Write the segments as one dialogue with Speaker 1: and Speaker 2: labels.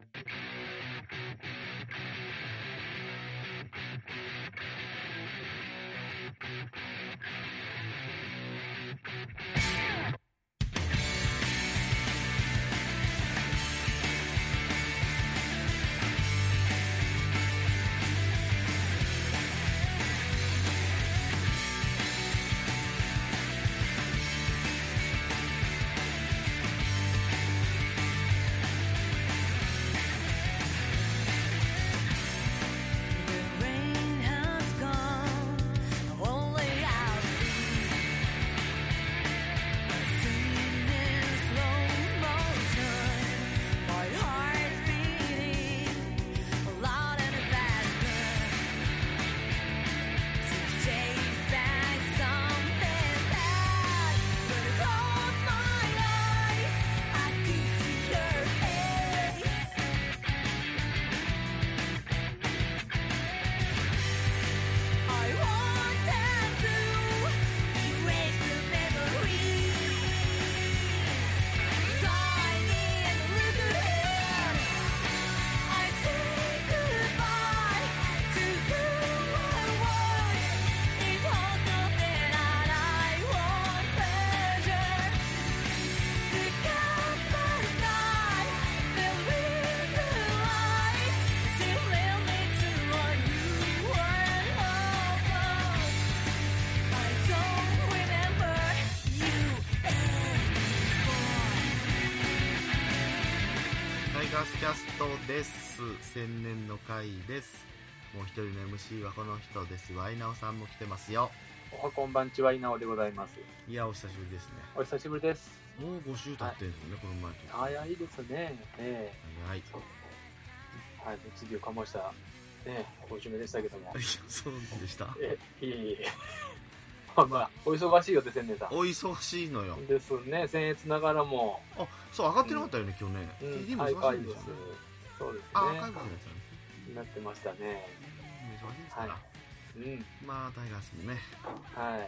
Speaker 1: ガスキャストです。千年の回です。もう一人の MC はこの人です。ワイナオさんも来てますよ。
Speaker 2: おはこんばんちは、稲尾でございます。
Speaker 1: いや、お久しぶりですね。
Speaker 2: お久しぶりです。
Speaker 1: もう5週経ってるんですね、この前と。
Speaker 2: 早いですね。
Speaker 1: 早い。
Speaker 2: はい、次をかましたね、5週目でしたけども。
Speaker 1: そうでした。
Speaker 2: いえ。まあ、お忙しいよって、千年さん。
Speaker 1: お忙しいのよ。
Speaker 2: ですね、僭越ながらも。
Speaker 1: あ、そう、上がってなかったよね、今日ね。TD も忙しいんですよね。
Speaker 2: そうですね。
Speaker 1: アーカイブのやつ
Speaker 2: になってましたね。
Speaker 1: 忙しいですから。まあ、タイガースもね。
Speaker 2: はい。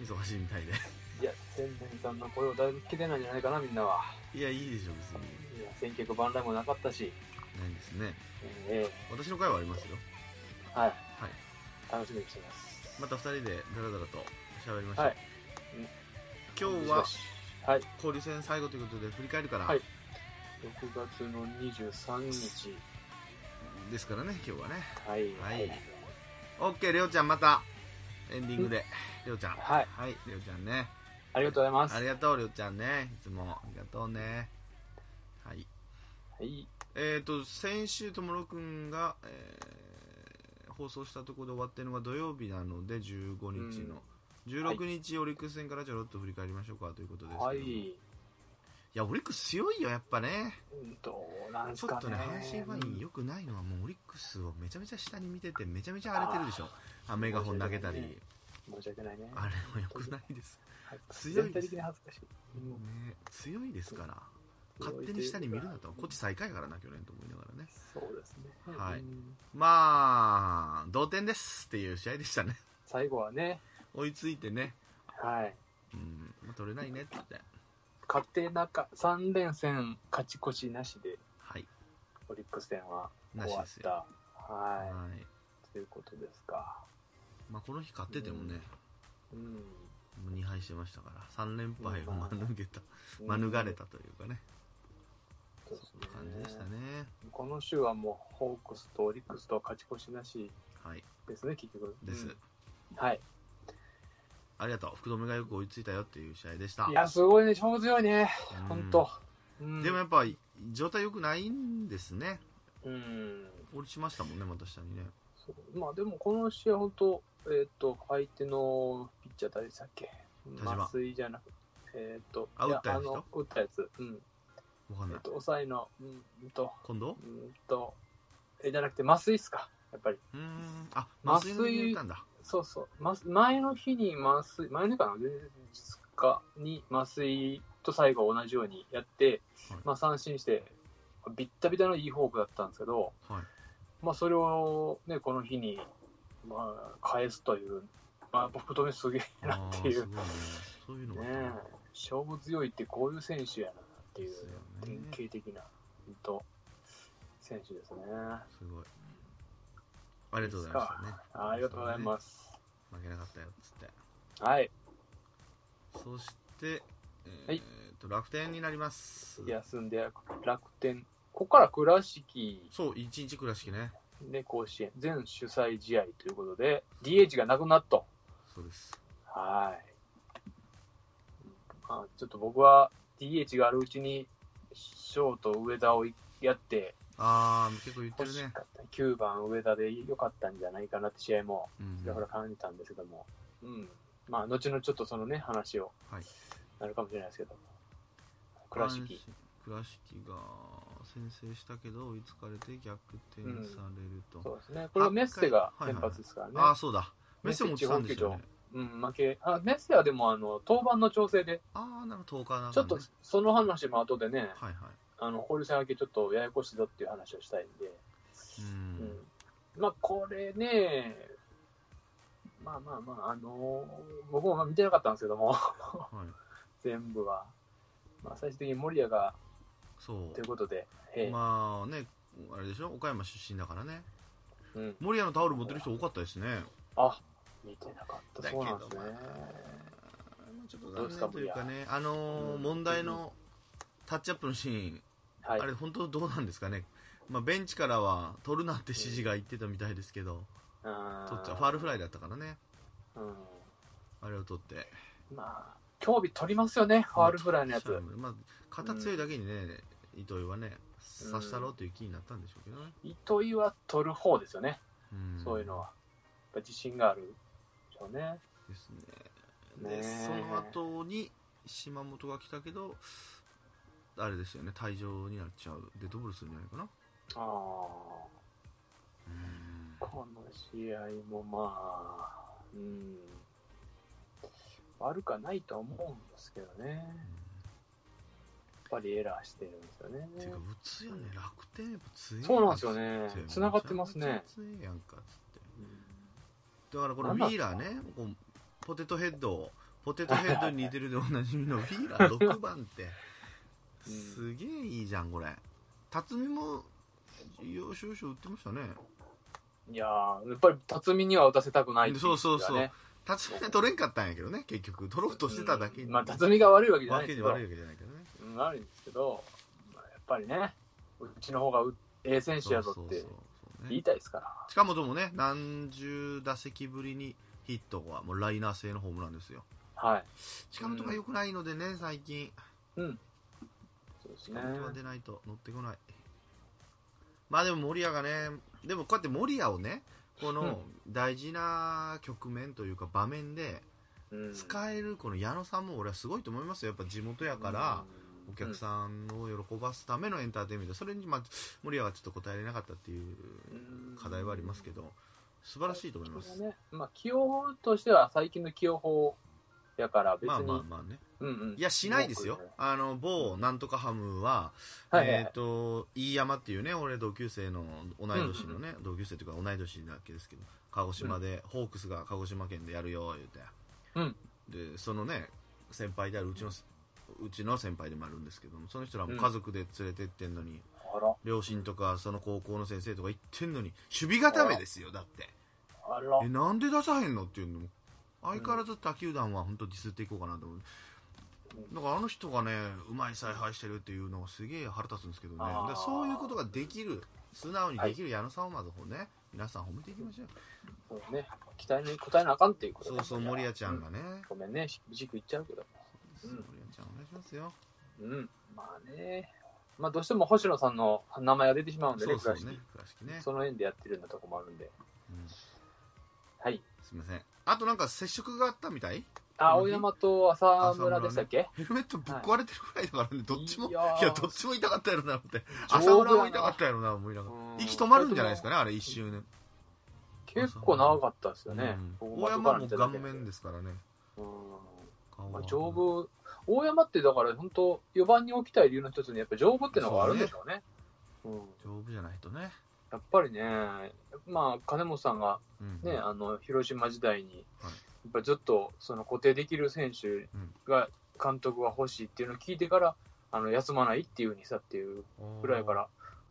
Speaker 1: 忙しいみたいで。
Speaker 2: いや、千年さんの声をだいぶ聞けてないんじゃないかな、みんなは。
Speaker 1: いや、いいでしょ、別に。
Speaker 2: いや、選曲万来もなかったし。
Speaker 1: ないんですね。私の回はありますよ。
Speaker 2: はい。楽しみにしてます。
Speaker 1: また2人でダラダラと喋りましょう。
Speaker 2: はい。
Speaker 1: 今日は交流戦最後ということで振り返るから、
Speaker 2: はい、6月の23日
Speaker 1: ですからね、今日はね。
Speaker 2: はい。
Speaker 1: OK、りょうちゃんまたエンディングで。りょうちゃん。
Speaker 2: はい。
Speaker 1: りょうちゃんね。
Speaker 2: ありがとうございます。
Speaker 1: ありがとう、りょうちゃんね。いつもありがとうね。はい。先週ともろくんが、放送したところで終わってるのが土曜日なので15日の、16日オリックス戦からちょろっと振り返りましょうかということですけど、いやオリックス強いよやっぱね。
Speaker 2: どうなんすかね。
Speaker 1: ちょっとね、阪神ファン良くないのはもうオリックスをめちゃめちゃ下に見ててめちゃめちゃ荒れてるでしょ。メガホン投げたり、
Speaker 2: 申し訳ないね。
Speaker 1: あれも良くないです。
Speaker 2: 強いです。全体的に恥ずかしい。
Speaker 1: 強いですから。勝手に下に見るなと。こっち最下位からな、去年と思いながらね。
Speaker 2: そうですね。
Speaker 1: はい。まあ同点ですっていう試合でしたね。
Speaker 2: 最後はね。
Speaker 1: 追いついてね。
Speaker 2: はい。
Speaker 1: 取れないねって言って。
Speaker 2: 勝手中3連戦勝ち越しなしで。
Speaker 1: はい。
Speaker 2: オリックス戦は
Speaker 1: 終わった。
Speaker 2: はい。ということですか。
Speaker 1: まあこの日勝っててもね。2敗してましたから3連敗を免れたというかね。そういう感じでしたね。
Speaker 2: この週はもうホークスとオリックスと勝ち越しなしですね、結局
Speaker 1: です。
Speaker 2: はい。
Speaker 1: ありがとう。福留がよく追いついたよっていう試合でした。
Speaker 2: いや、すごいね、勝負強いね、本当。
Speaker 1: でもやっぱ状態良くないんですね。落ちましたもんね、また下にね。
Speaker 2: まあでもこの試合本当、相手のピッチャー誰でしたっけ？増井じゃなくて、
Speaker 1: 打った人？
Speaker 2: 打ったやつ。
Speaker 1: わかんない。
Speaker 2: 抑えの、
Speaker 1: 近藤？
Speaker 2: じゃなくて増井っすか、やっぱり。
Speaker 1: 増井に入れたんだ。
Speaker 2: そうそう。前の日に前の日かな、前日かに増井と最後同じようにやって、三振して、ビッタビタのいいフォークだったんですけど、それをね、この日に、返すという、福留すげえなっていう。
Speaker 1: そういうの
Speaker 2: ね、勝負強いってこういう選手やなっていう、典型的な。 選手ですね。
Speaker 1: すごい。ありがとうございましたね。
Speaker 2: ありがとうございます。
Speaker 1: 負けなかったよっつって。
Speaker 2: はい。
Speaker 1: そして、
Speaker 2: はい
Speaker 1: 楽天になります。
Speaker 2: 休んで楽天。ここから倉敷。
Speaker 1: そう、1日倉敷ね。
Speaker 2: で、甲子園。全主催試合ということで、DH がなくなったと。
Speaker 1: そうです。
Speaker 2: はい。ちょっと僕は DH があるうちに、ショート上田をやって、
Speaker 1: 結構言ってるね。
Speaker 2: 9番上田で良かったんじゃないかなって試合も、ちらほら感じたんですけども、まあ、後々ちょっとそのね、話をなるかもしれないですけども、倉敷
Speaker 1: が先制したけど追いつかれて逆転されると、
Speaker 2: そうですね。これはメッセが先発ですからね。
Speaker 1: そうだ。メッセも落ちたんですよね。
Speaker 2: 負け。メッセはでも登板の調整で、
Speaker 1: なる10日なんか、ね、
Speaker 2: ちょっとその話も後でね、
Speaker 1: はいはい。
Speaker 2: 交流戦明けちょっとややこしいぞっていう話をしたいんで、まあこれね、まあ僕も見てなかったんですけども、はい、全部は、まあ最終的に森谷がということで、
Speaker 1: まあね、あれでしょ、岡山出身だからね、森谷のタオル持ってる人多かったですね。
Speaker 2: 見てなかった。そうなんですね。
Speaker 1: ちょっと残念というかね、問題のタッチアップのシーン、あれ本当どうなんですかね。まあ、ベンチからは取るなって指示が言ってたみたいですけど、取っちゃファールフライだったからね、あれを取って、
Speaker 2: まあ興味取りますよね、ファールフライのやつ。
Speaker 1: まあ、肩強いだけにね、糸井はね刺したろうという気になったんでしょうけどね。
Speaker 2: 糸井は取る方ですよね、そういうのは。やっぱ自信があるでしょうね。
Speaker 1: ですね。でその後に島本が来たけど、あれですよね、退場になっちゃう。デッドボールするんじゃないかな。
Speaker 2: この試合もまあ、悪くはないと思うんですけどね。やっぱりエラーしてるんですよね。
Speaker 1: てか、打つよね、楽天やっぱ強い。
Speaker 2: そうなんですよね。繋がってますね。
Speaker 1: 強いやんかっつって。だからこのウィーラーね、ポテトヘッドに似てるでおなじみのウィーラー6番って。すげえいいじゃんこれ。辰巳も要所要所打ってましたね。
Speaker 2: いやー、やっぱり辰巳には打たせたくないっていう、ね、
Speaker 1: そう辰巳は取れんかったんやけどね、結局取ろうとしてただけに、
Speaker 2: まあ辰巳が悪いわけじゃない
Speaker 1: けど悪いわけじゃないけどね、
Speaker 2: 悪いんですけど、まあ、やっぱりね、うちの方がええ選手やぞって言いたいですから。
Speaker 1: 近本もね、何十打席ぶりにヒットはもうライナー性のホームランですよ。
Speaker 2: はい。
Speaker 1: 近本が良くないのでね、最近。
Speaker 2: そうですね。
Speaker 1: 近本は出ないと乗ってこない。まあでも森谷がね、でもこうやって森谷をね、この大事な局面というか場面で使えるこの矢野さんも俺はすごいと思いますよ。やっぱ地元やからお客さんを喜ばすためのエンターテインメント、それに森谷はちょっと答えられなかったっていう課題はありますけど、素晴らしいと思います。
Speaker 2: まあ起用法としては最近の起用法やから別に
Speaker 1: まあね、いやしないですよ。某なんとかハムは、飯山っていうね、俺同級生の同い年のね、同級生というか同い年だけですけど、鹿児島で、ホークスが鹿児島県でやるよ言うて、でそのね先輩であるうちの先輩でもあるんですけども、その人らも家族で連れてってんのに、両親とかその高校の先生とか行ってんのに守備固めですよ。だってなんで出さへんのっていうのも相変わらず他球団は本当ディスっていこうかなと思う。だからあの人がねうまい采配してるっていうのがすげえ腹立つんですけどね。だそういうことができる、素直にできる矢野さんをまずね、皆さん褒めていきましょう。
Speaker 2: そうね、期待に応えなあかんっていうこと。
Speaker 1: そう森谷ちゃんがね、
Speaker 2: ごめんね軸言っちゃうけど、
Speaker 1: 森谷ちゃんお願いしますよ。
Speaker 2: まあね、まあどうしても星野さんの名前が出てしまうんでね、倉敷ね、その縁でやってるようなとこもあるんで、はい、
Speaker 1: すみません。あとなんか接触があったみたい。
Speaker 2: 青山と浅村でしたっけ。
Speaker 1: ヘルメットぶっ壊れてるくらいだからね、どっちもどっちも痛かったやろなって。浅村も痛かったやろな思いながら、息止まるんじゃないですかね、あれ一瞬ね。
Speaker 2: 結構長かったですよね。
Speaker 1: 大山も顔面ですからね。
Speaker 2: 丈夫。大山ってだから本当4番に置きたい理由の一つにやっぱ丈夫っていうのがあるんでしょうね。
Speaker 1: 丈夫じゃないとね。
Speaker 2: やっぱりね、まあ金本さんがね、広島時代にやっぱずっとその固定できる選手が監督が欲しいっていうのを聞いてから休まないっていう風にしたっていうぐらいから、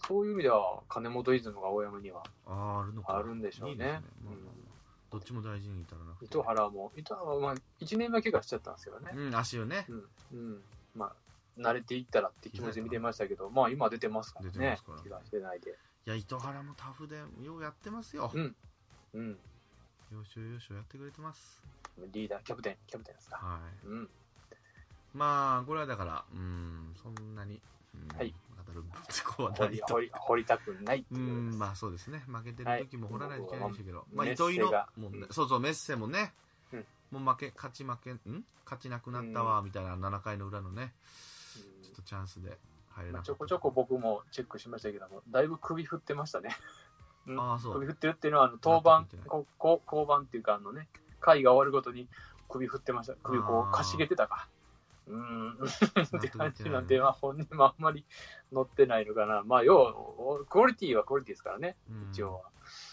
Speaker 2: そういう意味では、金本イズムが大山には
Speaker 1: あるのか。
Speaker 2: あるんでしょうね。
Speaker 1: いいですね。どっちも大事に至らなくて。
Speaker 2: 糸原はまあ、1年目怪我しちゃったんですけどね。
Speaker 1: 足をね。
Speaker 2: まあ、慣れていったらって気持ちで見てましたけど、まあ今出てますからね。
Speaker 1: 出てますからね。
Speaker 2: 怪我してないで。
Speaker 1: いや、糸原もタフで、ようやってますよ。よしよやってくれてます。
Speaker 2: リーダー、キャプテンですか。
Speaker 1: はい。まあ、これはだから、そんなに、
Speaker 2: はい。
Speaker 1: 語るこはないと。
Speaker 2: 掘りたくないっていう。
Speaker 1: まあそうですね。負けてる時も掘らないといけないんでしたけど、まあ糸井の問題、そうメッセもね、もう勝ちなくなったわみたいな7回の裏のね、ちょっとチャンスで入れなかった。
Speaker 2: ちょこちょこ僕もチェックしましたけども、だいぶ首振ってましたね。首振ってるっていうのは降板っていうか回が終わるごとに首振ってました。首こうかしげてたか。って感じなんで、本人もあんまり乗ってないのかな。まあ、クオリティはクオリティですからね、一応は。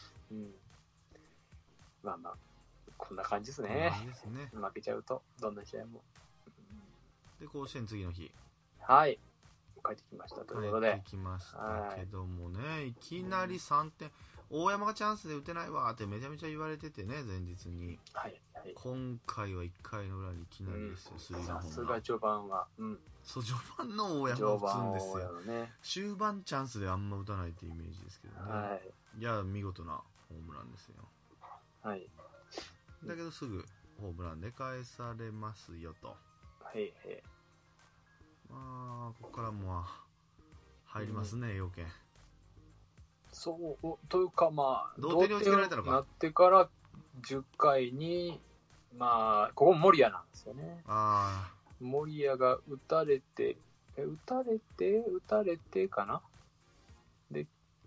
Speaker 2: まあ、こんな感じですね。負けちゃうと、どんな試合も。
Speaker 1: で、甲子園次の日。
Speaker 2: はい。帰ってきましたということで。
Speaker 1: 帰ってきましたけどもね、いきなり3点。大山がチャンスで打てないわってめちゃめちゃ言われててね、前日に。今回は1回の裏にいきなりですよ、スリーランホームラン。
Speaker 2: さすが序盤は。
Speaker 1: そう、序盤の大山は打つんですよ。終盤チャンスであんま打たないっていうイメージですけどね。いや、見事なホームランですよ。だけどすぐホームランで返されますよと。まあ、ここからも入りますね、要件。
Speaker 2: そうというか、まあ
Speaker 1: 同点に追いつけられたのか
Speaker 2: なってから10回にここ森谷なんですよね。森谷が打たれてかな。で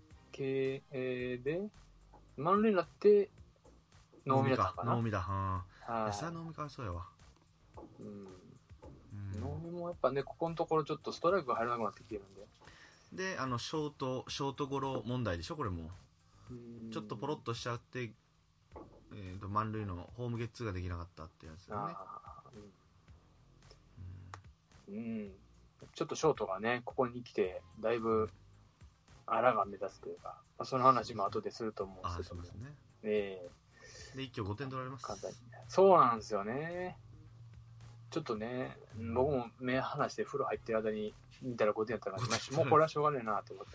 Speaker 2: 満塁になって能見だったかな。
Speaker 1: 能見だ。さあ能見かそうやわ。
Speaker 2: 能見もやっぱね、ここのところちょっとストライクが入らなくなってきてるんで。
Speaker 1: で、ショートゴロ問題でしょ、これも。ちょっとポロッとしちゃって、満塁のホームゲッツーができなかったってやつだ
Speaker 2: ね。ちょっとショートがね、ここに来て、だいぶ、あらが目立つというか、その話も後ですると思うんですけども。
Speaker 1: で、一挙5点取られます。
Speaker 2: そうなんですよね。ちょっとね、僕も目離して風呂入ってる間に見たら5点やったから、もうこれはしょうがねえなと思って。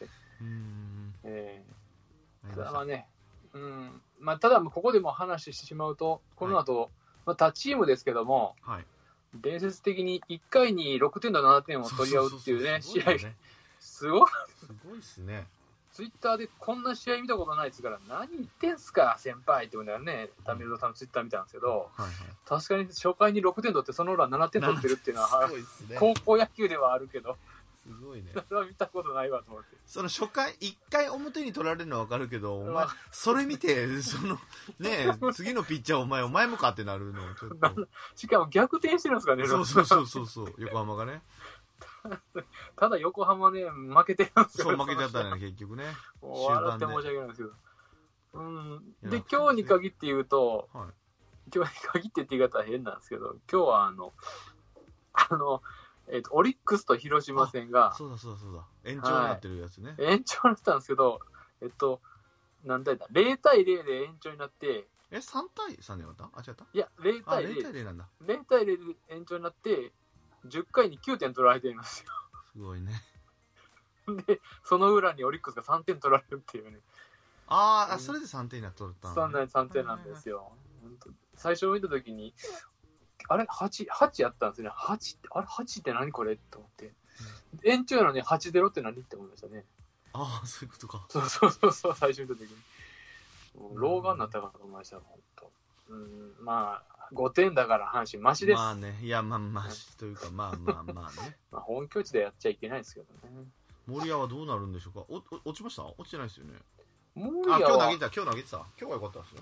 Speaker 2: ただまあね、ただここでも話してしまうと、この後、他チームですけども、伝説的に1回に6点と7点を取り合うっていうね、試合、すごい
Speaker 1: っすね。
Speaker 2: ツイッターでこんな試合見たことないですから、何言ってんすか、先輩って言うんだよね、タミルドさんのツイッター見たんですけど、確かに初回に6点取って、その裏7点取ってるっていうのは、高校野球ではあるけど、
Speaker 1: すごいね。
Speaker 2: それは見たことないわと思って。
Speaker 1: その初回、1回表に取られるのは分かるけど、お前、それ見て、次のピッチャーお前もかってなるのちょっと。
Speaker 2: しかも逆転してるんですかね、
Speaker 1: そう、横浜がね。
Speaker 2: ただ横浜ね、負けてるんですよ。
Speaker 1: そう、負けちゃったね、結局ね。
Speaker 2: 笑って申し訳ないんですけど。で、今日に限って言うと、今日に限ってって言い方は変なんですけど、今日はオリックスと広島戦が、
Speaker 1: そうだ。延長になってるやつね。
Speaker 2: 延長になってたんですけど、何対だ ?0 対0で延長になって、
Speaker 1: 3対3でやった？違った？
Speaker 2: いや、0対0。
Speaker 1: 0対0なんだ。
Speaker 2: 0対0で延長になって、10回に9点取られていますよ。
Speaker 1: すごいね。
Speaker 2: で、その裏にオリックスが3点取られるっていうね。
Speaker 1: それで3点になっとった
Speaker 2: んだね。3点なんですよ。最初見たときに、あれ 8やったんですね。8って何これと思って。延長なのに 8-0 って何って思いましたね。
Speaker 1: そういうことか。
Speaker 2: そう、最初見たときに。老眼になったかと思いました、本当。まあ、5点だから阪神マシです。
Speaker 1: まあね、いや、マシというか、まあね。
Speaker 2: 本拠地でやっちゃいけないですけどね。
Speaker 1: 森谷はどうなるんでしょうか。落ちました？落ちてないですよね。
Speaker 2: 森谷は
Speaker 1: 今日投げてた。今日は良かったですよ。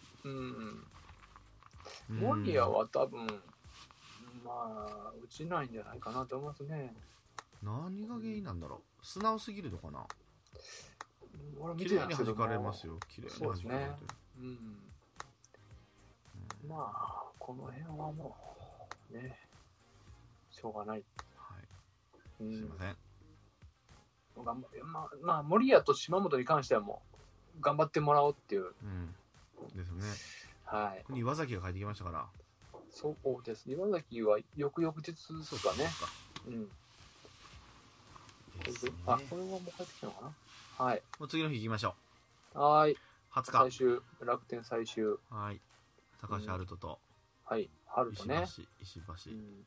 Speaker 2: 森谷は多分、落ちないんじゃないかなと思いますね。
Speaker 1: 何が原因なんだろう。素直すぎるのかな。
Speaker 2: 綺
Speaker 1: 麗に弾かれますよ。綺麗に弾かれてる。
Speaker 2: この辺はもうね、しょうがない。
Speaker 1: すいません。
Speaker 2: まあ、森谷と島本に関してはもう、頑張ってもらおうっていう。
Speaker 1: ですね。
Speaker 2: はい。
Speaker 1: 岩崎が帰ってきましたから。
Speaker 2: そうです。岩崎は翌々日ですかね。ですね。これはもう帰ってきたのかな。はい。
Speaker 1: もう次の日行きましょ
Speaker 2: う。はい。
Speaker 1: 20
Speaker 2: 日。楽天最終。
Speaker 1: はい。高橋遥人と。
Speaker 2: はい。遥人ね。
Speaker 1: 石橋。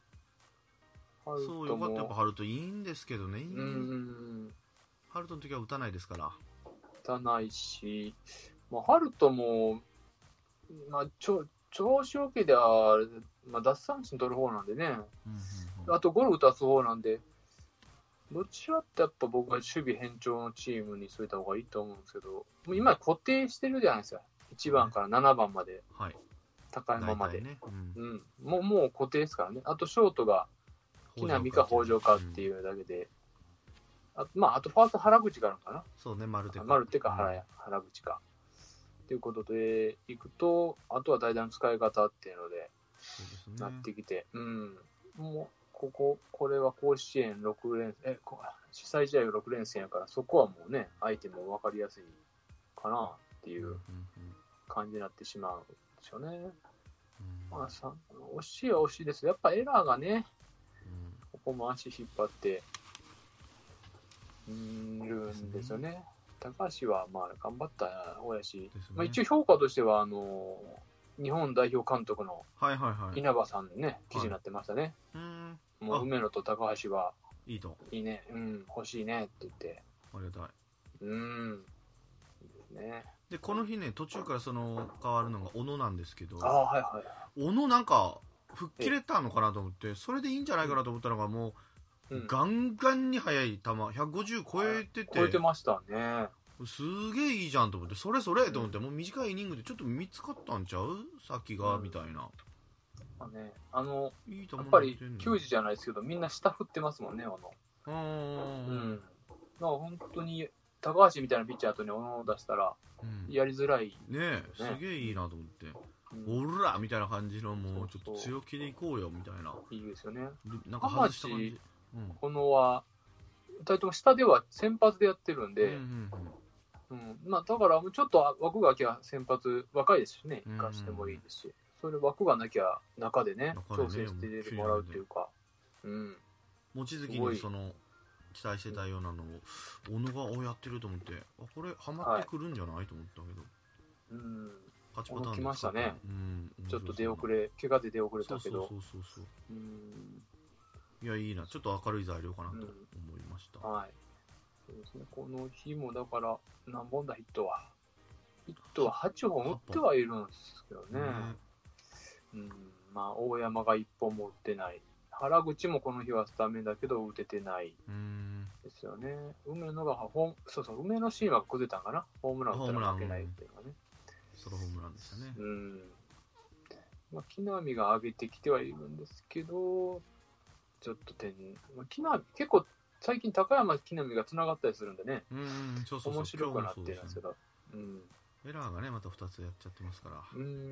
Speaker 2: そう
Speaker 1: よかった。やっぱ遥人いいんですけどね。遥人の時は打たないですから。
Speaker 2: 打たないし、遥人も、調子よけでは、奪三振取る方なんでね。あとゴルフ打つ方なんで、どちらってやっぱ僕は守備偏重のチームにしといた方がいいと思うんですけど、もう今固定してるじゃないですか。1番から7番まで。
Speaker 1: はい。
Speaker 2: 高山まで。もう固定ですからね。あとショートが、木浪か北条かっていうだけで。あとファースト原口があるのかな。
Speaker 1: そうね、丸手
Speaker 2: か原口か。ということで、いくと、あとは代打の使い方っていうので、なってきて、もう、これは甲子園6連戦、主催試合が6連戦やから、そこはもうね、相手も分かりやすいかなっていう感じになってしまうんでしょうね。惜しいは惜しいです。やっぱエラーがね、ここも足引っ張ってるんですよね。高橋は頑張った方やし、一応評価としては日本代表監督の稲葉さんね、記事になってましたね。もう梅野と高橋はいいね、欲しいねって言って。
Speaker 1: ありがたい。
Speaker 2: ですね。
Speaker 1: でこの日ね、途中から変わるのが小野なんですけど、
Speaker 2: 小
Speaker 1: 野なんか吹っ切れたのかなと思って、それでいいんじゃないかなと思ったのが、もうガンガンに速い球150超えてて、
Speaker 2: 超えてましたね。
Speaker 1: すげえいいじゃんと思って、それと思って、もう短いイニングでちょっと見つかったんちゃう先が、みたいな。
Speaker 2: やっぱり球児じゃないですけど、みんな下振ってますもんね、本当に高橋みたいなピッチャーとに小野を出したらやりづらい
Speaker 1: ね。すげえいいなと思って、おらみたいな感じの、もうちょっと強気でいこうよみたいな。
Speaker 2: いいですよね。
Speaker 1: なんか外した感じ。
Speaker 2: 小野は2人とも下では先発でやってるんで、だからちょっと枠が空きゃ先発、若いですしね、生かしてもいいですし、それ枠がなきゃ中でね、調整してもらうっていうか、
Speaker 1: 望月に期待してたようなのを小野がやってると思って、これハマってくるんじゃないと思ったけど、
Speaker 2: 勝ちパターン来ましたね。ちょっと怪我で出遅れたけど、
Speaker 1: いや、いいな、ちょっと明るい材料かなと思いました。
Speaker 2: そうですね、この日もだから何本だヒットは8本打ってはいるんですけどね。大山が1本も打ってない。原口もこの日はスタメンだけど打ててないですよね。梅野が梅野シーンは崩れたんかな。ホームラン打ったら負けないっていうのがね。
Speaker 1: ソロホームランでしたね。
Speaker 2: 木浪が上げてきてはいるんですけど、ちょっと木浪結構最近高山木浪がつながったりするんでね、面白くなってるんですけど、
Speaker 1: エラーがねまた2つやっちゃってますから、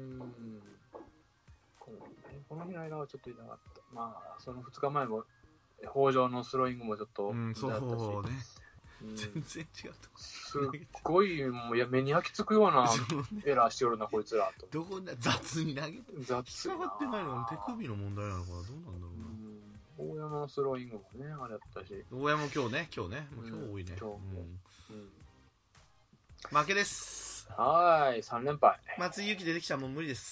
Speaker 2: この日のエラーはちょっといなかった。その2日前も北条のスローイングもちょっと
Speaker 1: そうね、全然違うとこ
Speaker 2: すっごいもう目に焼き付くようなエラーしておるなこいつらと。
Speaker 1: どこで雑に投げて
Speaker 2: 雑
Speaker 1: 引っかかってないの手首の問題なのかな、どうなんだろうな。
Speaker 2: 大山のスローイングもねあれだったし、
Speaker 1: 大山も今日多いね。負けです。
Speaker 2: 3連敗。
Speaker 1: 松井裕樹出てきたらもう無理です。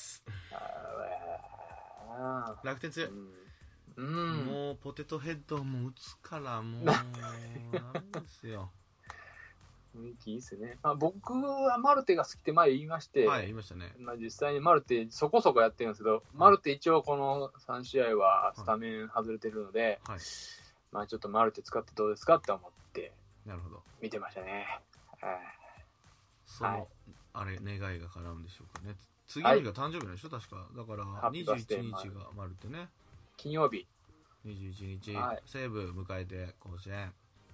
Speaker 1: 楽天強い。もうポテトヘッドも打つからもうダメですよ。
Speaker 2: 雰囲気いいですね。僕はマルテが好きって前言いまして、
Speaker 1: 言いましたね。
Speaker 2: 実際にマルテそこそこやってるんですけど、マルテ一応この3試合はスタメン外れてるので、ちょっとマルテ使ってどうですかって思って見てましたね。
Speaker 1: あれ願いが叶うんでしょうかね。次の日が誕生日なんでしょ、確か。だから21日がマルテね。
Speaker 2: 金曜日
Speaker 1: 21日、西武迎えて甲子園。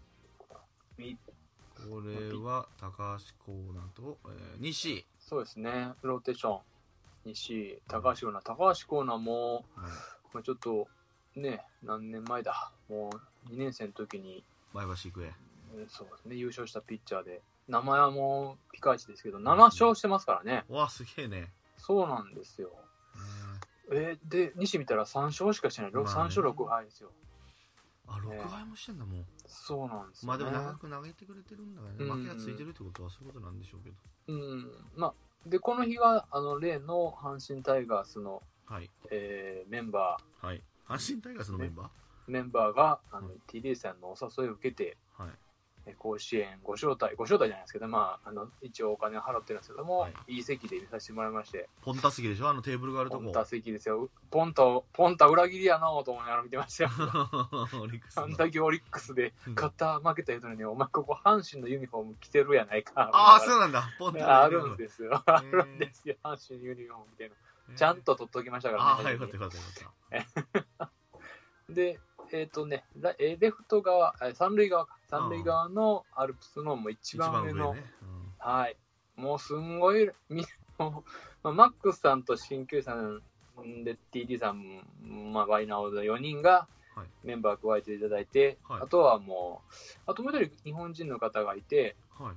Speaker 1: これは高橋光成と、西。
Speaker 2: そうですね、ローテーション西高橋光成も、ちょっとね、何年前だ、もう2年生の時に
Speaker 1: 前橋育英
Speaker 2: そうですね、優勝したピッチャーで、名前はもうピカイチですけど、7勝してますからね。
Speaker 1: わあ、すげえね。
Speaker 2: そうなんですよ。で、西見たら3勝しかしてない、3勝6敗ですよ。
Speaker 1: あ、6敗もしてんだもん。
Speaker 2: そうなんですよ、ね。
Speaker 1: まあでも長く投げてくれてるんだからね。負けがついてるってことはそういうことなんでしょうけど。
Speaker 2: まあ、で、この日が、例の阪神タイガースの、
Speaker 1: はい。
Speaker 2: メンバ
Speaker 1: ー。はい。阪神タイガースのメンバー、
Speaker 2: メンバーが、TD さんのお誘いを受けて、はい。甲子園ご招待じゃないですけど、まあ、一応お金を払ってるんですけども、はい、いい席で見させてもらいまして。
Speaker 1: ポンタ席でしょ、テーブルがあるとこ。
Speaker 2: ポンタ席ですよ。ポンタ裏切りやなと思いながら見てましたよ。あんだけオリックスで勝った負けた人に、お前ここ阪神のユニフォーム着てるやないか。
Speaker 1: ああ、そうなんだ。
Speaker 2: ポンタあるんですよ。あるんですよ。阪神のユニフォームみたいな。ちゃんと取っときましたからね。
Speaker 1: ああ、よかったよかった。
Speaker 2: で、レフト側、三塁側のアルプスのもう一番上の、はい、もうすんごい、マックスさんと鍼灸師さんで TD さん、ワイナオの4人がメンバー加えていただいて、はい、あとはもう一人日本人の方がいて、はい、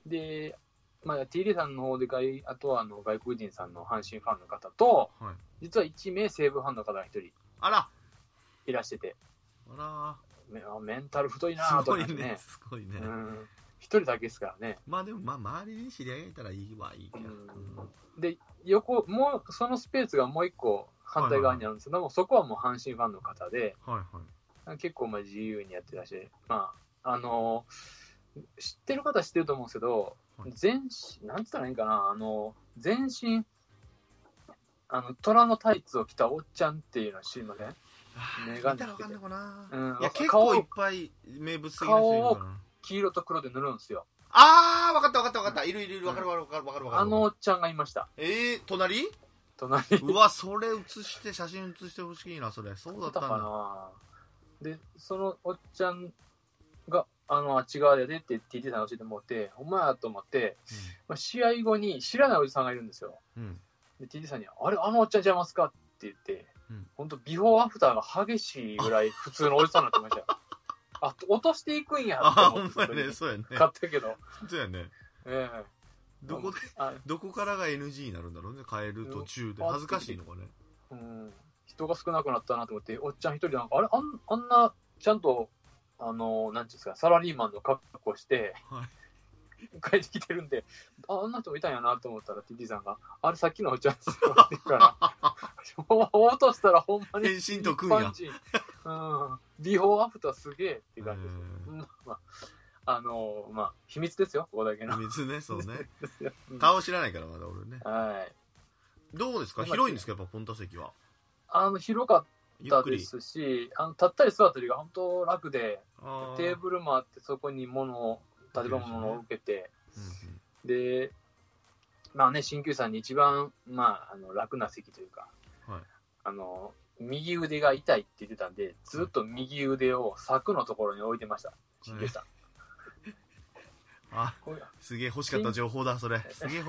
Speaker 2: で、TD さんの方であとは外国人さんの阪神ファンの方と、はい、実は1名西武ファンの方が1人いらしてて、メンタル太いなぁと思ってね。
Speaker 1: すごいね。
Speaker 2: 一人だけですからね。
Speaker 1: まあでも周りに知り合いがいたらいいけど。
Speaker 2: で、もうそのスペースがもう一個反対側にあるんですけども、そこはもう阪神ファンの方で、結構自由にやってらっしゃる。知ってる方は知ってると思うんですけど、なんて言ったらいいかな、全身、虎のタイツを着たおっちゃんっていうのは知りません？
Speaker 1: 見たら分かんのかな。いや、結構いっぱい名物的な人いるから。
Speaker 2: 顔を黄色と黒で塗るんですよ。
Speaker 1: あー、分かった。いる、分かる。
Speaker 2: おっちゃんがいました。
Speaker 1: 隣。うわ、それ写真写してほしいな、それ。そうだったんだ。
Speaker 2: で、そのおっちゃんが、あっち側でって TT さんが教えてもらって、ほんまやと思って、試合後に知らないおじさんがいるんですよ。で、TT さんに、あのおっちゃんちゃいますかって言って、本当ビフォーアフターが激しいぐらい普通のおじさんになってましたよ。落としていくんやって思って。
Speaker 1: そうやね。
Speaker 2: 買ったけど。
Speaker 1: そうやね。どこからが NG になるんだろうね、変える途中で。恥ずかしいのかね。
Speaker 2: 人が少なくなったなと思って、おっちゃん一人なんか、あんな、ちゃんと、なんていうんですか、サラリーマンの格好して、帰ってきてるんで、あんな人もいたんやなと思ったら、TT さんが、あれさっきのおっちゃんですよって言うから、落としたらほんまに
Speaker 1: 一般
Speaker 2: 人。ビフォーアフターすげえって感じですよ。秘密ですよ、ここだけの。
Speaker 1: 秘密ね、そうね。顔知らないから、まだ俺ね。
Speaker 2: はい。
Speaker 1: どうですか、広いんですか、やっぱポンタ席は。
Speaker 2: 広かったですし、立ったり座ったりが本当楽で、テーブルもあって、そこに食べ物を受けて、で、鍼灸師さんに一番、楽な席というか、右腕が痛いって言ってたんで、ずっと右腕を柵のところに置いてました、鍼灸師さん。
Speaker 1: すげえ欲しかった情報だ、それ。それ。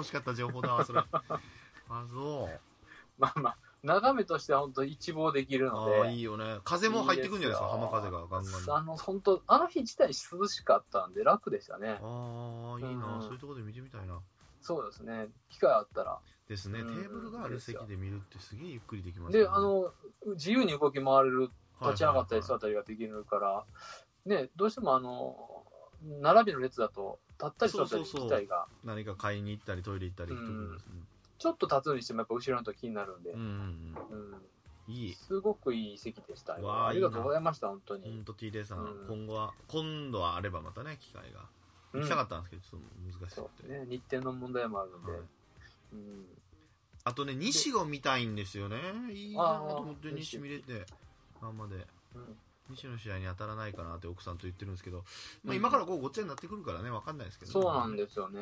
Speaker 1: そう。
Speaker 2: 眺めとしては本当一望できるので。
Speaker 1: いいよね。風も入ってくるんじゃないですか、浜風がガンガン。
Speaker 2: 本当あの日自体涼しかったんで楽でしたね。
Speaker 1: いいな、そういうところで見てみたいな。
Speaker 2: そうですね。機会あったら。
Speaker 1: ですね。テーブルがある席で見るってすげえゆっくりできます
Speaker 2: ね。で、自由に動き回れる、立ち上がったり座ったりができるから、ね、どうしても並びの列だと、立ったり座ったり自体が。
Speaker 1: 何か買いに行ったりトイレ行ったり
Speaker 2: ちょっと立つにしてもやっぱ後ろのと気になるんで。
Speaker 1: いい。
Speaker 2: すごくいい席でしたよ。ありがとうございました、本当に。
Speaker 1: 本当 TD さん、今度はあればまたね、機会が。行きたかったんですけど、ちょっと難しくて。
Speaker 2: 日程の問題もあるので。
Speaker 1: あとね、西を見たいんですよね。いいなと思って西見れて、今まで。西の試合に当たらないかなって奥さんと言ってるんですけど、今からごっちゃになってくるからね、わかんないですけど。
Speaker 2: そうなんですよね。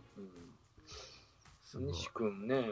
Speaker 2: 西君ね、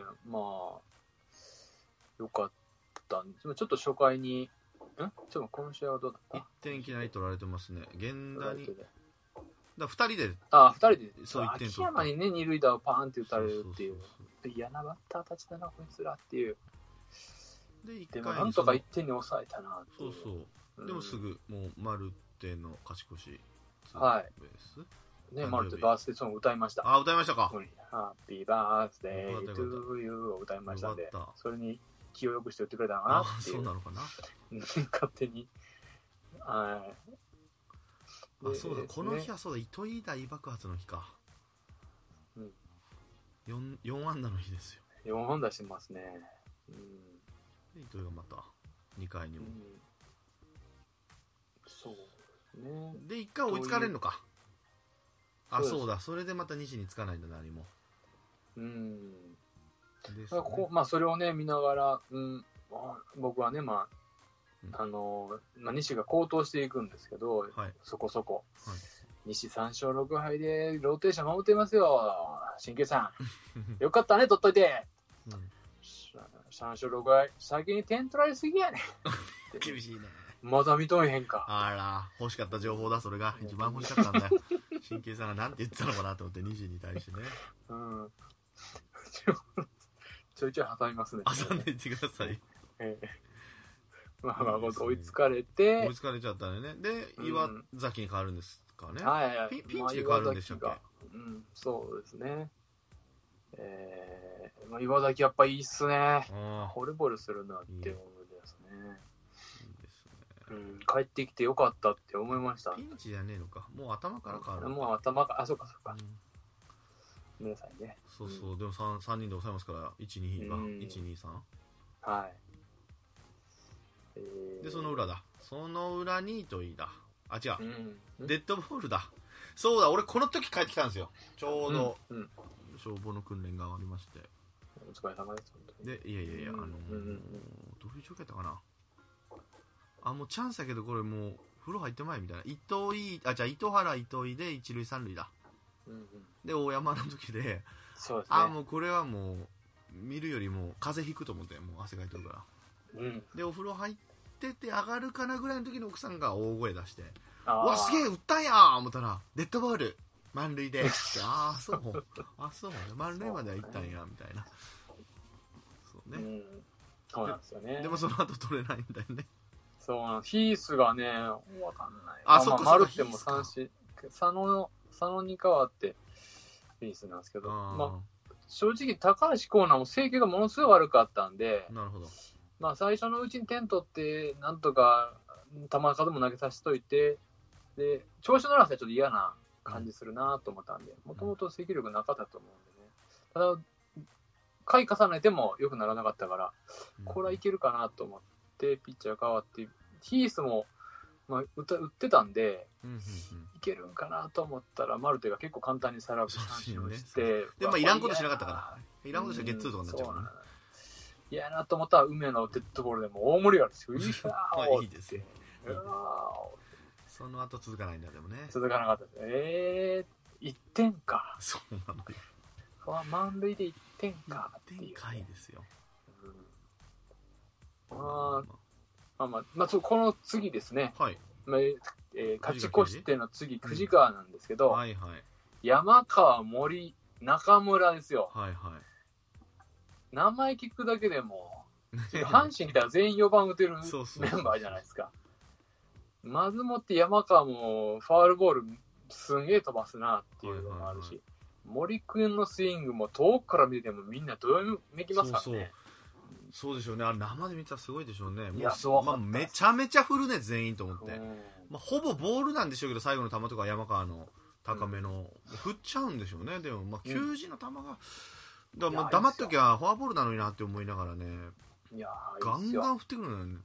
Speaker 2: よかったんです。ちょっと初回に、ちょっとこの試合はどうだった？
Speaker 1: 1 点いきなり取られてますね。源田に。2人で。
Speaker 2: 2人で。
Speaker 1: そう1点取った。
Speaker 2: 秋山にね、二塁打をパーンって打たれるっていう。嫌なバッターたちだな、こいつらっていう。でもなんとか1点に抑えたなっていう。
Speaker 1: でもすぐ、もうマルテの勝ち越し。 ツー
Speaker 2: はい
Speaker 1: ベース、
Speaker 2: ね、マルテバースデーソング歌いました。
Speaker 1: あ、歌いましたか。
Speaker 2: ハッピーバースデートゥーユーを歌いましたんで、それに気をよくして言ってくれたのかなっていう。
Speaker 1: そうなのかな。
Speaker 2: 勝手に。はい。
Speaker 1: あ、そうだ、この日はそうだ、糸井大爆発の日か。
Speaker 2: うん。
Speaker 1: 4安打の日ですよ。
Speaker 2: 4安打してますね。
Speaker 1: うん。糸井がまた2回にも。
Speaker 2: そうですね。
Speaker 1: で、1回追いつかれるのか。あ、そうだ、それでまた西につかないんだ、何も。
Speaker 2: ですね、まあ、それをね、見ながら、僕はね、西が高騰していくんですけど、はい、そこそこ。はい、西3勝6敗でローテーション守っていますよ、新旧さん。よかったね、取っといて。3勝6敗、先に点取られすぎやね。
Speaker 1: 厳しいね。
Speaker 2: まだ認めへんか。
Speaker 1: あら、欲しかった情報だ、それが。一番欲しかったんだよ。新旧さんが何て言ってたのかなと思って、西に対してね。
Speaker 2: ちょいちょい挟みますね。
Speaker 1: 挟んでいってください。
Speaker 2: まあ、追いつかれて。
Speaker 1: 追いつかれちゃったね。で、岩崎に変わるんですかね。
Speaker 2: はい。
Speaker 1: ピンチで変わるんでしたっけ。
Speaker 2: そうですね。岩崎やっぱいいっすね。惚れ惚れするなって思うんですね。帰ってきてよかったって思いました。
Speaker 1: ピンチじゃねえのか。もう頭から変わる。
Speaker 2: もう頭から、あ、そうかそうか。皆さんね。
Speaker 1: そうそう、でも 3人で抑えますから、1、2が、1、2、3。
Speaker 2: はい。
Speaker 1: で、その裏だ。その裏に糸井だ。あ、違う。デッドボールだ。そうだ、俺この時帰ってきたんですよ。ちょうど、消防の訓練がありまして。
Speaker 2: お疲れ様です。
Speaker 1: で、いや、どういう状況やったかな。あ、もうチャンスやけど、これもう、風呂入ってまいみたいな。糸原、糸井で一塁三塁だ。で、大山の時で、
Speaker 2: そうですね。
Speaker 1: あ、もうこれはもう、見るよりも風邪ひくと思って、もう汗かいてるから。で、お風呂入ってて上がるかなぐらいの時に奥さんが大声出して、うわ、すげえ、打ったんやー思ったら、デッドボール、満塁で、あ、そう、満塁までは行ったんや、みたいな。そうね。
Speaker 2: そうなんですよね。
Speaker 1: でもその後取れないんだよね。
Speaker 2: そうなんです。ヒースがね、わかんない。
Speaker 1: あ、そっか、
Speaker 2: 丸っても三振、佐野に変わってヒースなんですけど、正直高橋光成も制球がものすごい悪かったんで、
Speaker 1: なるほど。
Speaker 2: 最初のうちに点取ってなんとか球数も投げさせといて、で調子の悪さはちょっと嫌な感じするなと思ったんで、もともと制球力なかったと思うんでね。ただ回重ねても良くならなかったから、これはいけるかなと思ってピッチャー変わって、ヒースも打ってたんで、いけるんかなと思ったらマルテが結構簡単にさらう三振をして、
Speaker 1: でいらんことしなかったから、いらんことしたらゲッツーとかになっちゃうからね。
Speaker 2: 嫌やなと思ったら梅野のデッドボールでも大盛り上がりですよ。
Speaker 1: いいですね。その後続かないんだ。でもね、
Speaker 2: 続かなかったです。1点か。
Speaker 1: そうなの
Speaker 2: よ。満塁で1点かっていう、
Speaker 1: 1点かいですよ。
Speaker 2: この次ですね。
Speaker 1: はい。
Speaker 2: 勝ち越しての次、久慈川なんですけど、山川、森、中村ですよ。名前聞くだけでも、阪神来たら全員4番打てるメンバーじゃないですか。まずもって山川もファールボールすんげえ飛ばすなっていうのもあるし、森君のスイングも遠くから見てもみんなどよめきますからね。
Speaker 1: そうでしょうね。あれ生で見たらすごいでしょうね。めちゃめちゃ振るね、全員と思って。ほぼボールなんでしょうけど、最後の球とか山川の高めの、振っちゃうんでしょうね。でも、球児の球が、黙っときゃフォアボールなのになって思いながらね、ガンガン振ってくるのよね。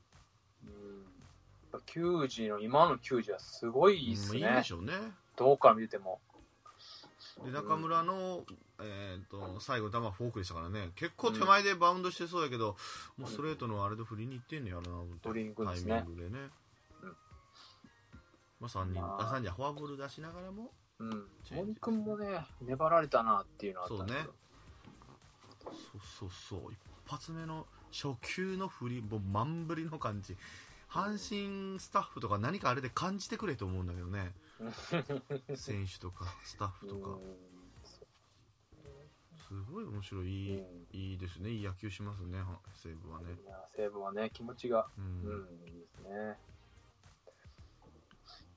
Speaker 2: 球児の、今の球児はすごいいいっすね。
Speaker 1: いいんでしょうね。
Speaker 2: どうから見ても。
Speaker 1: で、中村の、最後の球はフォークでしたからね、結構手前でバウンドしてそうやけど、もうストレートのあれで振りに行ってんねやろな、
Speaker 2: タイミング
Speaker 1: でね。3人、フォアボール出しながらも、
Speaker 2: 森君もね、粘られたなっていうのはあったんですけど。
Speaker 1: そう、一発目の初球の振り、もう満振りの感じ。阪神スタッフとか何かあれで感じてくれと思うんだけどね。選手とかスタッフとか。すごい面白い、いいですね。いい野球しますね、西武はね。
Speaker 2: 西武はね、気持ちが、いいですね。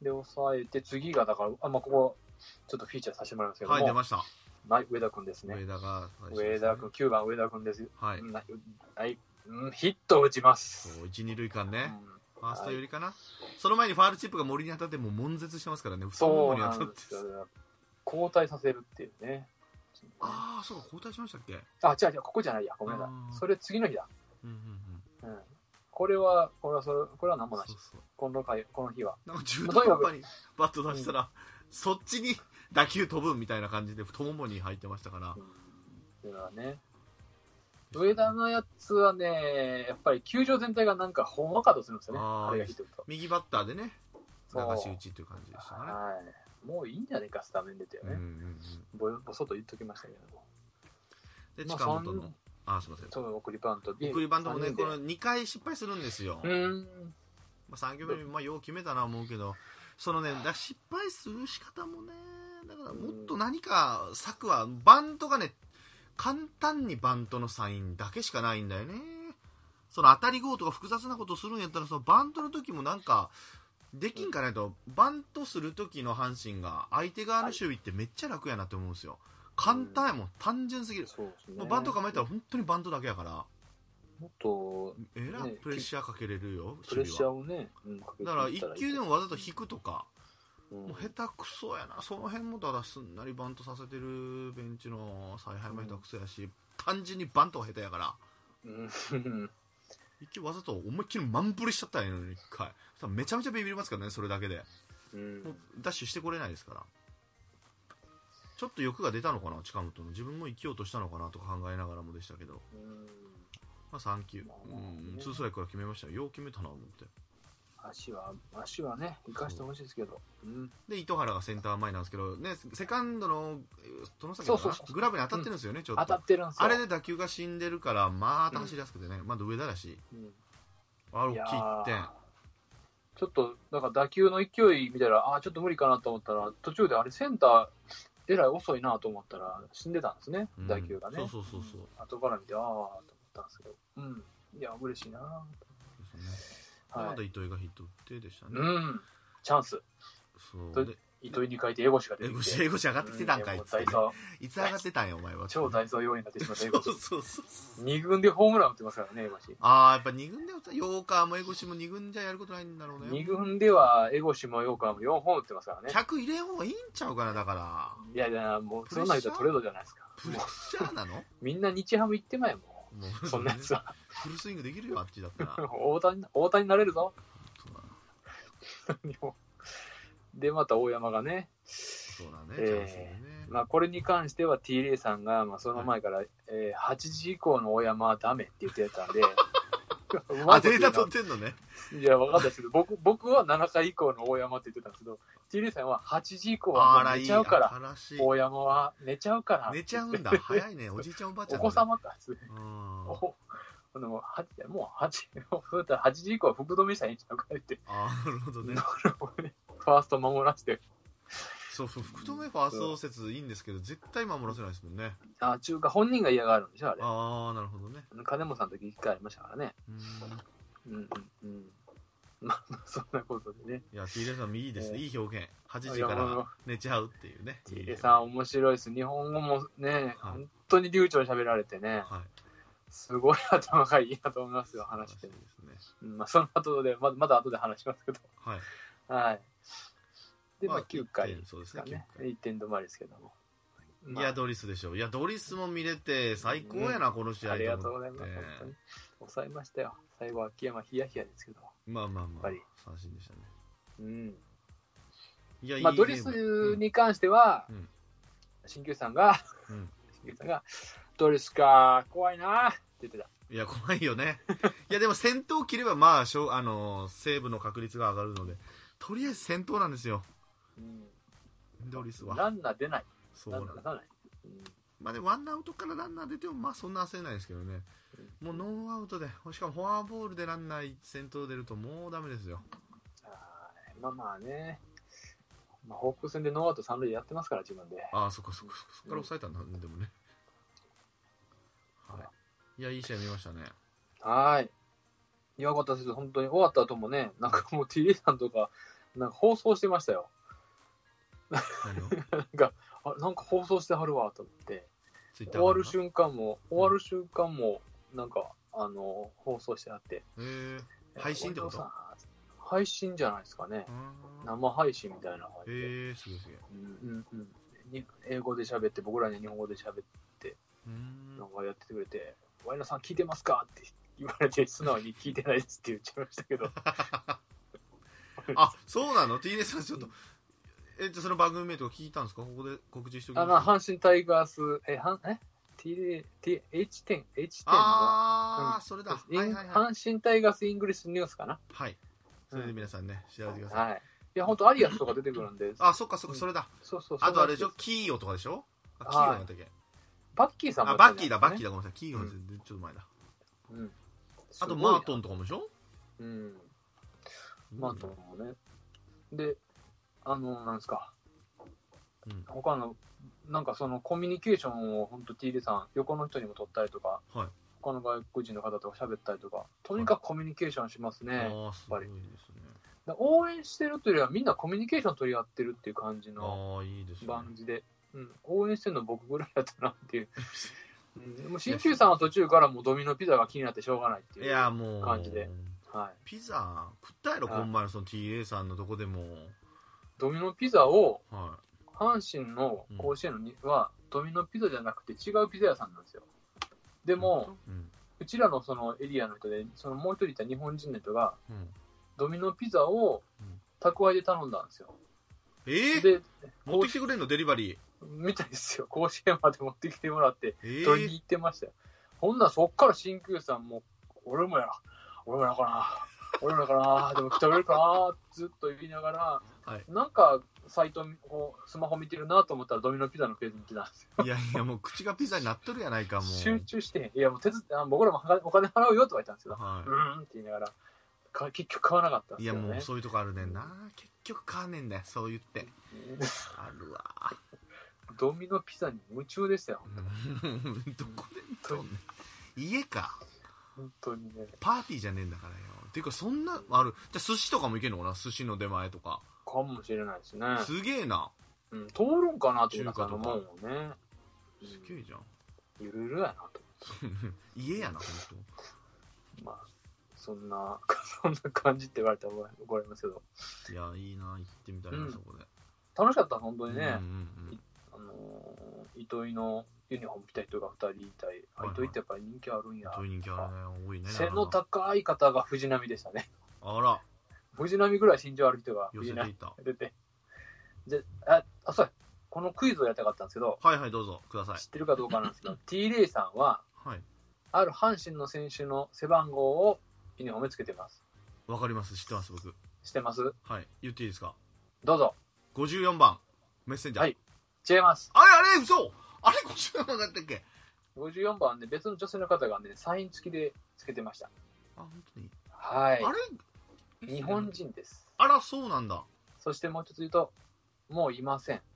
Speaker 2: で、抑えて、次が、だから、ここ、ちょっとフィーチャーさせてもらいますけども。
Speaker 1: はい、出ました。
Speaker 2: はい、上田君ですね。
Speaker 1: 上田が最初ですね、
Speaker 2: 上田君、9番上田君です。
Speaker 1: はい。
Speaker 2: はい、ヒットを打ちます。
Speaker 1: そう、1、2塁間ね。ファースト寄りかな、
Speaker 2: はい、
Speaker 1: その前にファールチップが森に当たってもう悶絶してますからね。
Speaker 2: そうなんですよ。交代させるっていうね。
Speaker 1: ああ、そうか、交代しましたっけ？
Speaker 2: あ、違う、ここじゃないや。ごめんなさい。それ次の日だ。これは何もないし。
Speaker 1: そうそう、
Speaker 2: この日は。
Speaker 1: なんか中途半端にバット出したら、そっちに打球飛ぶみたいな感じで太ももに入ってましたから。
Speaker 2: それはね。上田のやつはね、やっぱり球場全体がなんかほんわかとするんですよね。あれがヒットと。
Speaker 1: 右バッターでね、流し打ちっていう感じでしたね。
Speaker 2: はい。もういいんじゃないか、スタメン出てよね。ぼそっと言っときましたけども。
Speaker 1: で、近本の、すみません。
Speaker 2: そう、送りバント
Speaker 1: もね、この2回失敗するんですよ。3球目に、よう決めたな思うけど、そのね、失敗する仕方もね、だからもっと何か策は、バントがね、簡単にバントのサインだけしかないんだよね。その当たり号とか複雑なことをするんやったら、そのバントの時もなんか、できんかないと、バントする時の阪神が相手側の守備ってめっちゃ楽やなって思うんですよ。簡単やもん、単純すぎる。もうバント構えたら本当にバントだけやから。
Speaker 2: もっと、
Speaker 1: プレッシャーかけれるよ、
Speaker 2: プレッシャーをね。
Speaker 1: だから1球でもわざと引くとか、もう下手くそやな。その辺もただすんなりバントさせてるベンチの采配も下手くそやし、単純にバントが下手やから。一球わざと思いっきり満振りしちゃったんやのに、1回。めちゃめちゃビビりますからね、それだけで。もうダッシュしてこれないですから。ちょっと欲が出たのかな、近本の。自分も生きようとしたのかなとか考えながらもでしたけど。3球。2ストライクから決めましたよ。よう決めたなと思って。
Speaker 2: 足はね、生かしてほしいですけど。
Speaker 1: で、糸原がセンター前なんですけど、ね、セカンドの、外崎かな、グラブに当たってるんですよね、ちょっと。
Speaker 2: 当たってるんですよ。
Speaker 1: あれで打球が死んでるから、また走りやすくてね、まだ上田だし。大きい1点。
Speaker 2: ちょっと、だから打球の勢い見たら、ちょっと無理かなと思ったら、途中であれセンター、えらい遅いなと思ったら、死んでたんですね、打球がね。
Speaker 1: そう。
Speaker 2: 後から見て、と思ったんですけど。いや、嬉しいな
Speaker 1: まだ糸井がヒット打ってでしたね。
Speaker 2: チャンス。
Speaker 1: そうで、
Speaker 2: 糸井に書いて江越が出てきて。
Speaker 1: 江越上がってきてたんかいっつって、いつ上がってたんやお前は。
Speaker 2: 超ダイソー要員になってしまった江越。
Speaker 1: そう。
Speaker 2: 2軍でホームラン打ってますからね、江越。
Speaker 1: やっぱ2軍で、ヨーカーも江越も2軍じゃやることないんだろうね。
Speaker 2: 2軍では江越もヨーカーも4本打ってますからね。
Speaker 1: 100入れん方がいいんちゃうかな、だから。
Speaker 2: いや、もうそんな人はトレードじゃないですか。
Speaker 1: プレッシャーなの？
Speaker 2: みんな日ハム行ってまえもう。そんなやつは。
Speaker 1: フルスイングできるよ、あっちだったら。
Speaker 2: 大谷になれるぞ。で、また大山がね。
Speaker 1: そうだね。
Speaker 2: これに関しては T レイさんが、その前から、8時以降の大山はダメって言ってたんで。
Speaker 1: データ取ってんのね。
Speaker 2: いや、分かったですけど、僕は7回以降の大山って言ってたんですけど、T レイさんは8時以降はもう寝ちゃうから、大山は寝ちゃうから。
Speaker 1: 寝ちゃうんだ。早いね。おじいちゃんおばあちゃん。
Speaker 2: お子様か。もう8時以降は福留したらいいんちゃうかって。
Speaker 1: なるほどね。
Speaker 2: ファースト守らせて。
Speaker 1: そう、福留ファースト説いいんですけど、絶対守らせないですもんね。
Speaker 2: 中華本人が嫌がるんでしょ、あれ。
Speaker 1: なるほどね。
Speaker 2: 金本さんの時1回ありましたからね。そんなことでね。
Speaker 1: いや、T レイさんもいいですね。いい表現。8時から寝ちゃうっていうね。
Speaker 2: T レイさん面白いです。日本語もね、本当に流暢に喋られてね。すごい頭がいいなと思いますよ、話して。その後で、まだ後で話しますけど。はい。で、9回ですかね。1点止まりですけども。
Speaker 1: いや、ドリスでしょ。いや、ドリスも見れて最高やな、この試合。
Speaker 2: ありがとうございます。本当に。抑えましたよ。最後は秋山ヒヤヒヤですけど。
Speaker 1: やっぱり三振でしたね。
Speaker 2: いや、ドリスに関しては、新球さんが、ドリスか、怖いなって言ってた。
Speaker 1: いや、怖いよね。いや、でも先頭切れば、セーブの確率が上がるので、とりあえず先頭なんですよ。ドリスは。
Speaker 2: ランナー出ない。
Speaker 1: そうなんだ。でもワンアウトからランナー出ても、そんな焦れないですけどね。もうノーアウトで、しかもフォアボールでランナー先頭出るともうダメですよ。
Speaker 2: ね。ホークス戦でノーアウト3塁やってますから、自分で。
Speaker 1: そっか。そっから抑えたんだ、でもね。いや、いい試合見ましたね。
Speaker 2: よかったです。本当に終わった後もね、なんかもう T レイさんとか、 なんか放送してましたよ。
Speaker 1: 何を
Speaker 2: なんか放送してはるわと思って、
Speaker 1: ツイッター
Speaker 2: 終わる瞬間も、なんか、放送してあって。
Speaker 1: 配信ってこと？
Speaker 2: 配信じゃないですかね。生配信みたいな感じで。
Speaker 1: すごいすげえ。
Speaker 2: 英語で喋って、僕らに日本語で喋って、なんかやっててくれて、ワイナさん聞いてますかって言われて、素直に聞いてないですって言っちゃいましたけど。
Speaker 1: あ、そうなの？ T レさんちょっと、その番組名とか聞いたんですか？ここで告知しておきます。
Speaker 2: 阪神タイガース、H10
Speaker 1: それだ。
Speaker 2: 阪神タイガースイングリッシュニュースかな。
Speaker 1: はい。それで皆さんね、調べてください。
Speaker 2: はい。いや、本当アリアスとか出てくるんで。
Speaker 1: そっか、それだ。
Speaker 2: そう。
Speaker 1: あとあれでしょ？キーヨとかでしょ？キーヨなんだっけ？
Speaker 2: バッキーさんも。
Speaker 1: バッキーだ、ごめんなさい。キーヨは全然ちょっと前だ。あと、マートンとかもでしょ？
Speaker 2: マートンもね。で、なんですか。他の、なんかそのコミュニケーションを本当 T レさん、横の人にも取ったりとか、他の外国人の方とか喋ったりとか、とにかくコミュニケーションしますね。やっぱり。応援してるというよりはみんなコミュニケーション取り合ってるっていう感じの感じで、応援してるの僕ぐらいだったなっていう。もう新旧さんは途中からもうドミノピザが気になってしょうがないっていう感じで。
Speaker 1: ピザ食ったやろ、こんまのその TA さんのとこでも。
Speaker 2: ドミノピザを、阪神の甲子園はドミノピザじゃなくて違うピザ屋さんなんですよ。でも、うちらのそのエリアの人で、そのもう一人いた日本人の人が、ドミノピザを宅配で頼んだんですよ。
Speaker 1: で、持ってきてくれんの？デリバリー
Speaker 2: みたいですよ。甲子園まで持ってきてもらって取りに行ってましたよ。ほんならそっから新旧さんも俺もやかなでも来てくれるかなずっと言いながら、なんかサイトこうスマホ見てるなと思ったらドミノピザのページ見てたんですよ。
Speaker 1: いやもう口がピザになっとるやないか。もう
Speaker 2: 集中して、いやもう僕らもお金払うよとは言ったんですけど、って言いながら結局買わなかったんですよね。
Speaker 1: いやもうそういうとこあるねんな。結局買わねえんだよ、そう言ってあるわ。
Speaker 2: ドミノピザに夢中でしたよ。
Speaker 1: どこでとんねん。家か。
Speaker 2: 本当にね。
Speaker 1: パーティーじゃねえんだからよ。ていうかそんなある。じゃあ寿司とかもいけるのかな？寿司の出前とか。
Speaker 2: かもしれないですね。
Speaker 1: すげえな。
Speaker 2: 通るんかなっていうかもうね。
Speaker 1: すげえじゃん。
Speaker 2: ゆるゆるやなと。
Speaker 1: 家やな、本当。
Speaker 2: まあそんな感じって言われたら怒られますけど。
Speaker 1: いやいいな、行ってみたいな、そこで。
Speaker 2: 楽しかった本当にね。糸井のユニフォーム着た人が2人いたり、糸井ってやっぱり人気あるんや。
Speaker 1: 糸井人気あるね、多いね。
Speaker 2: 背の高い方が藤波でしたね。
Speaker 1: あら。
Speaker 2: 藤波ぐらい身長ある人が
Speaker 1: 寄せていた。
Speaker 2: 出て。そうこのクイズをやりたかったんですけど。
Speaker 1: はいどうぞください。
Speaker 2: 知ってるかどうかなんですけど、T レイさんは、ある阪神の選手の背番号をユニフォームつけてます。
Speaker 1: わかります、知ってます、僕。
Speaker 2: 知ってます？
Speaker 1: はい、言っていいですか？
Speaker 2: どうぞ。
Speaker 1: 54番、メッセンジャー。
Speaker 2: はい、違います。
Speaker 1: あれ、嘘！あれ、54番だったっけ
Speaker 2: ？54番で別の女性の方がね、サイン付きでつけてました。
Speaker 1: あ、本当に？
Speaker 2: はい。
Speaker 1: あ
Speaker 2: れ日本人です。
Speaker 1: あら、そうなんだ。
Speaker 2: そしてもう一つ言うと、もういません。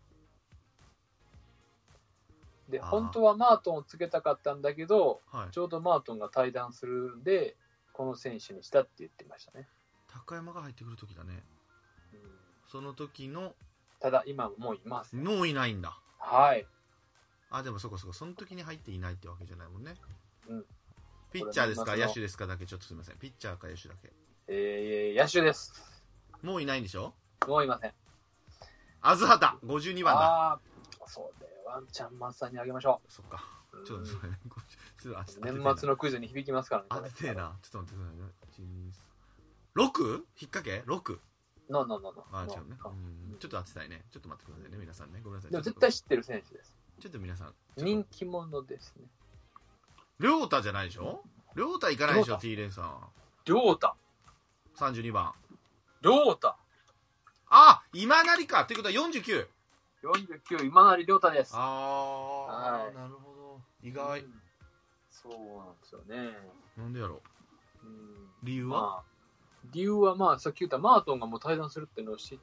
Speaker 2: で、本当はマートンをつけたかったんだけど、ちょうどマートンが退団するんで、この選手にしたって言ってましたね。
Speaker 1: 高山が入ってくる時だね。その時の。
Speaker 2: ただ今もういます。
Speaker 1: もういないんだ。
Speaker 2: はい。
Speaker 1: あ、でもその時に入っていないってわけじゃないもんね。ピッチャーですか野手ですかだけちょっとすみません。ピッチャーか野手だけ。
Speaker 2: 野手です。
Speaker 1: もういないんでしょ？も
Speaker 2: ういません。
Speaker 1: アズハタ52番だ。
Speaker 2: ああ、それワンちゃんマスさんにあげましょ
Speaker 1: う。そっか。ちょっとそれ
Speaker 2: 年末のクイズに響きますからね。
Speaker 1: 当ててえな。ちょっと待ってくださいね。6？ 引っ掛け 6？
Speaker 2: No。
Speaker 1: あ、違うね。ちょっと当てたいね。ちょっと待ってくださいね、皆さんね。ごめんなさい。
Speaker 2: でも絶対知ってる選手です。
Speaker 1: ちょっと皆さん。
Speaker 2: 人気者ですね。
Speaker 1: 亮太じゃないでしょ？亮太行かないでしょ、T レンさん。
Speaker 2: 亮太。
Speaker 1: 32番。
Speaker 2: 亮太。
Speaker 1: あ、今成か。ってことは49。
Speaker 2: 49、今成亮太です。
Speaker 1: なるほど。意外。
Speaker 2: そうなんですよね。
Speaker 1: なんでやろう。理由は？
Speaker 2: 理由はまあ、さっき言ったマートンがもう退団するっていうのを知って、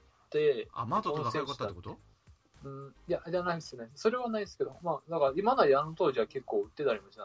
Speaker 1: マートンと仲良かったってこと？
Speaker 2: いや、じゃないですね。それはないですけど、まあ、だから今成当時は結構売ってたりもしたんで、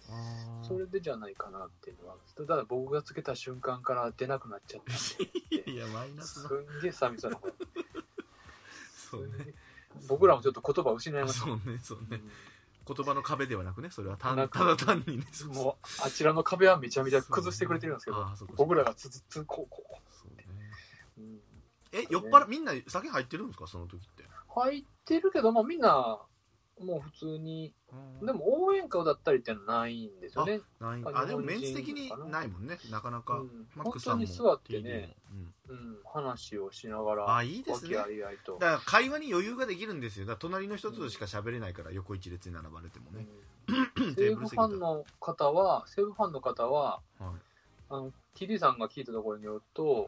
Speaker 2: それでじゃないかなっていうのは、ただ僕がつけた瞬間から出なくなっちゃったんで
Speaker 1: いやマイナスな
Speaker 2: すんげえ寂しそうな声
Speaker 1: そうね
Speaker 2: 僕らもちょっと言葉を失いました。
Speaker 1: そうねそうね、言葉の壁ではなくね、それはた
Speaker 2: なんか
Speaker 1: だ単にね、
Speaker 2: もうあちらの壁はめちゃめちゃ崩してくれてるんですけど、僕らがつこう
Speaker 1: そうね、
Speaker 2: うん、
Speaker 1: 酔っ払みんな酒入ってるんですか、その時って。
Speaker 2: 入ってるけど、まあ、みんなもう普通に、でも応援歌をだったりっていうのはないんですよね。
Speaker 1: でもメンツ的にないもんね、なかなか。
Speaker 2: 本当に座ってね、話をしながら、
Speaker 1: いいですね。
Speaker 2: 和気あいあいと。
Speaker 1: だから会話に余裕ができるんですよ。だから隣の人としか喋れないから、横一列に並ばれてもね。
Speaker 2: 西武ファンの方は、TD さんが聞いたところによると、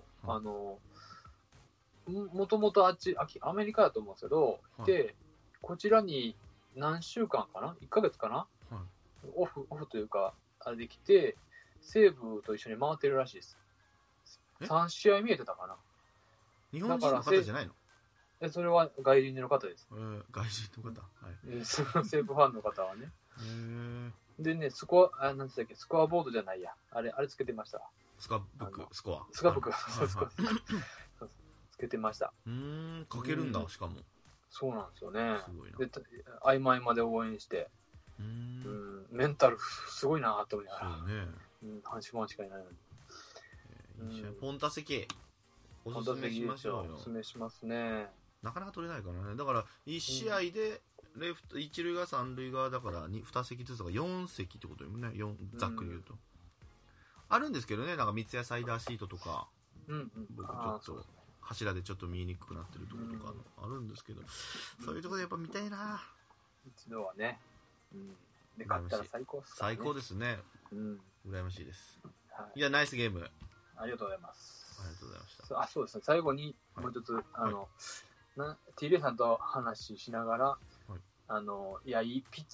Speaker 2: もともとアメリカだと思うんですけど、で、こちらに何週間かな ?1 ヶ月かな、オフというか、あれで来て、西武と一緒に回ってるらしいです。3試合見えてたかな。
Speaker 1: 日本人の方じゃないの？
Speaker 2: それは外人の方です。
Speaker 1: 外人の方、はい。
Speaker 2: 西武ファンの方はね。でね、スコアボードじゃないや。あれつけてました。
Speaker 1: スコアブック。
Speaker 2: スコアブック。つけてました。
Speaker 1: 書けるんだ、しかも。
Speaker 2: そうなんですよね。
Speaker 1: すごいな。
Speaker 2: で、合間合間で応援して、メンタルすごいなと思いながら。
Speaker 1: そうね。
Speaker 2: 半紙もしかいないのに。
Speaker 1: ポンタ席、おすすめしましょうよ。
Speaker 2: おすすめしますね。
Speaker 1: なかなか取れないからね。だから、1試合で、一塁側、三塁側だから、2席ずつが4席ってことよね。ざっくり言うと。あるんですけどね、なんか三ツ矢サイダーシートとか、僕ちょっと、柱でちょっと見えにくくなってるところとかあるんですけど、そういうところでやっぱ見たいな。
Speaker 2: 一度はね。で、勝ったら最高ですね。
Speaker 1: 最高ですね。羨ましいです。
Speaker 2: はい、
Speaker 1: いや、ナイスゲーム。
Speaker 2: ありがとうございます。
Speaker 1: ありがとうございました。
Speaker 2: そうですね。最後に、もう一つ、TJ さんと話ししながら、いや、いいピッ